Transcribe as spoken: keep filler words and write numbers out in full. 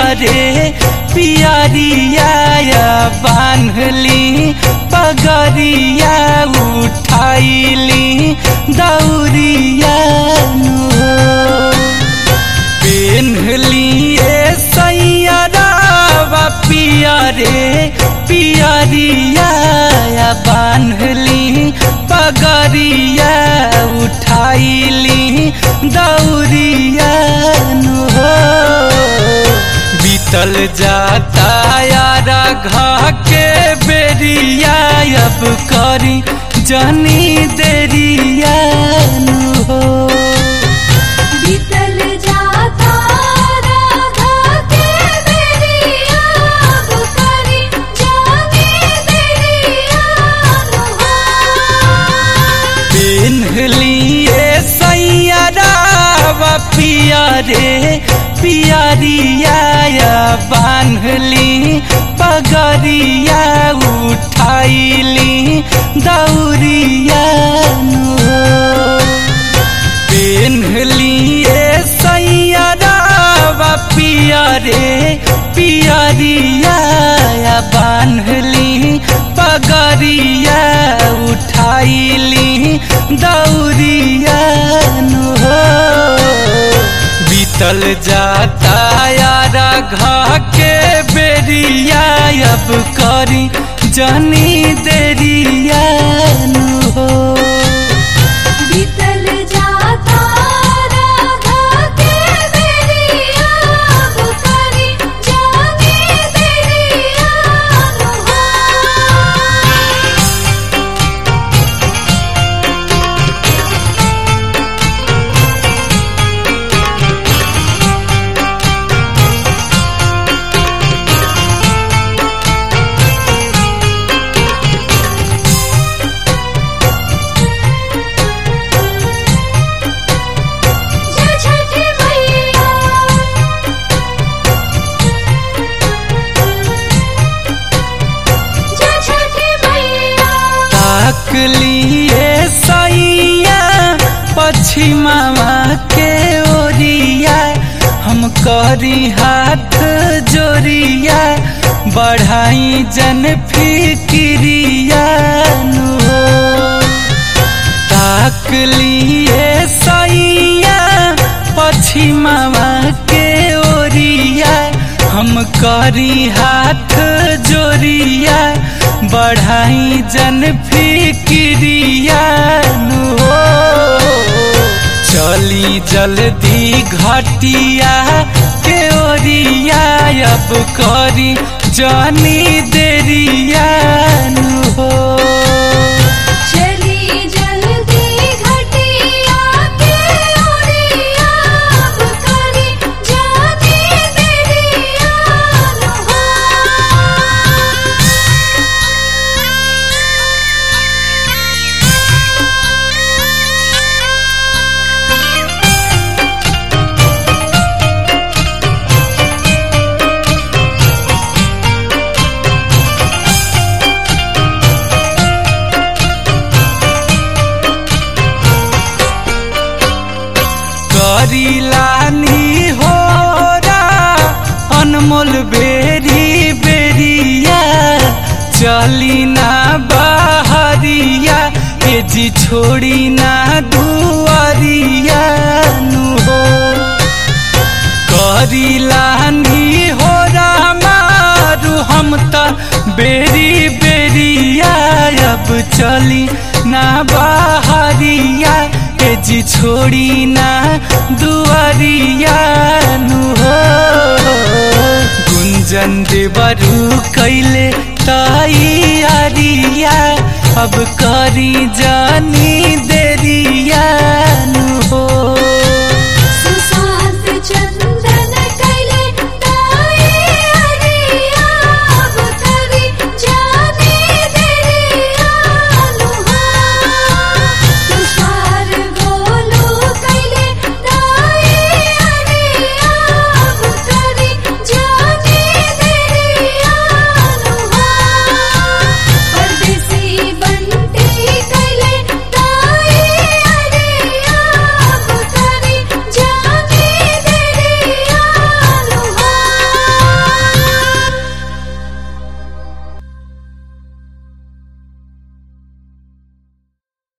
रे पियरिया बान्हली पगरिया उठाइली दौरिया पेन्हली सैयरा पिया रे पियरिया बान्हली पगरिया उठाइली दौरिया बीतल जाता यारा घा के बेरिया अब करी जानी देरिया हो बीतल जाता राधा के बेरिया अब करी जानी देरिया हो पेन्हली सैयरा पिया रे पियरिया बान्हली पगरिया उठाइली दौरिया पेन्हली सैयरा पिया रे पियरिया बान्हली पगरिया उठाइली दौरिया बीतल जाता यारा घा के बेरिया अब करी जानी देरिया हो बीतल जाता राधा के बेरिया अब करी जानी देरिया हो लिए सैया पश्चिमा के ओरिया हम करी हाथ जोरिया बढ़ाई जन फिक्रिया ताक लिए सैया पश्चिमा के ओरिया हम करी हाथ जोरिया बढ़ाई जन फिक्रिया हो चली जल्दी घटिया के ओरिया अब करी जानी देरिया हो चली जल्दी घटिया के ओरिया अब करी जानी देरिया हो करीलानी हो अनमोल बेरी बेरिया चली ना बहरिया ए जी छोड़ी ना दुआरिया हो करीलानी हो मारू हम त बेरी बेरिया अब चली ना बहरिया जी छोड़ी ना दुआरिया हो गुंजन देवरू कैले तैयारिया अब करी जानी देरिया हो।